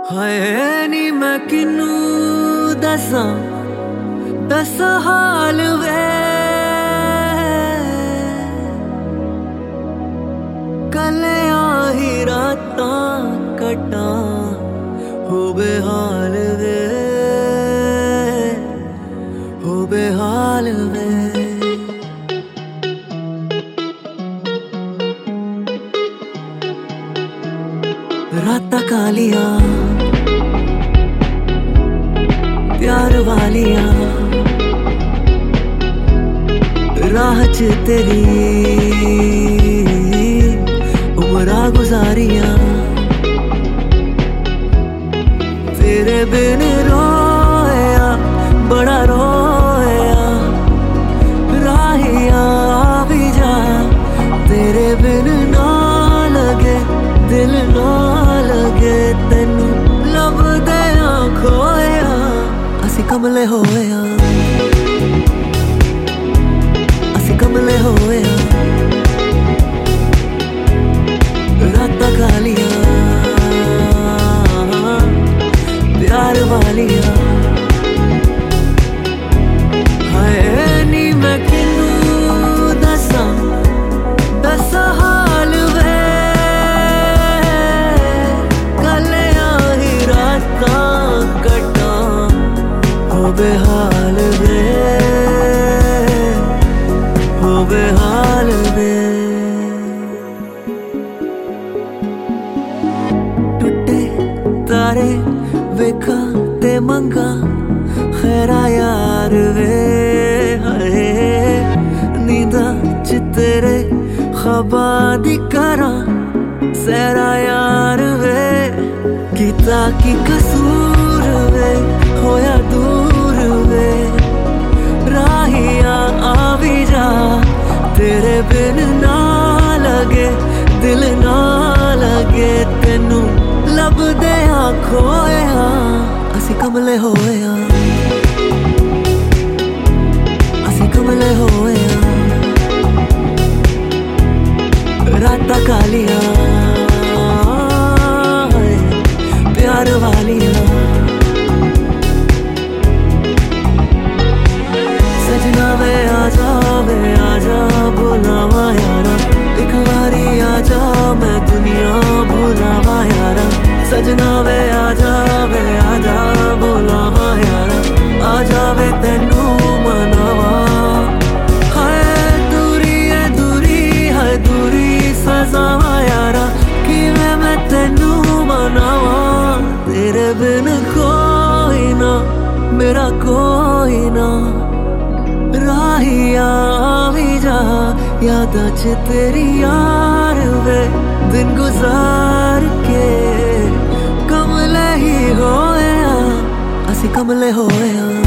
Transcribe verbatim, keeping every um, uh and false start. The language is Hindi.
हाय नी मैं किनू दसा दस हाल वे कलिया ही रातां कटा हो बेहाल वे हो बेहाल वे। रातां कालिया प्यार वालिया राह च तेरी उमरा गुजारिया तेरे बिन रोया बड़ा रोया राहिया भी जा तेरे बिन ना लगे दिल ना लगे तेनू लभदे खोया असी कमले होया असी कमले होया। रातां कालिया प्यार वालिया हाय नी मैं किनू दसा दस हाल वे कलिया ही रातां कटा हो बेहाल वे हो बेहाल वे। टुटे तारे वेखा ते मंगा खैरा यार वे हाय नींदा च तेरे ख्वाबा दी करा सैरा यार वे कीता की कसूर वे होया दूर वे राहिया आ भी जा तेरे बिन ना लगे दिल ना लगे तेनू लभदे खोया असी कमले होया असी कमले होया। रातां कालिया प्यार वालिया सजना वे आजा वे आजा बुलावा यारा एक बारी आजा मैं दुनिया भुलावा यारा सजना वे आजा वे आजा बुलावा यारा आजा वे तेनू मनावा हाय दूरी है दूरी है दूरी सजावा यारा कि मैं मैं तेनू मनावा तेरे बिन कोई ना मेरा कोई ना राहिया भी जा याद च तेरी यार वे दिन गुजार के कमले ही होया असी कमले होया।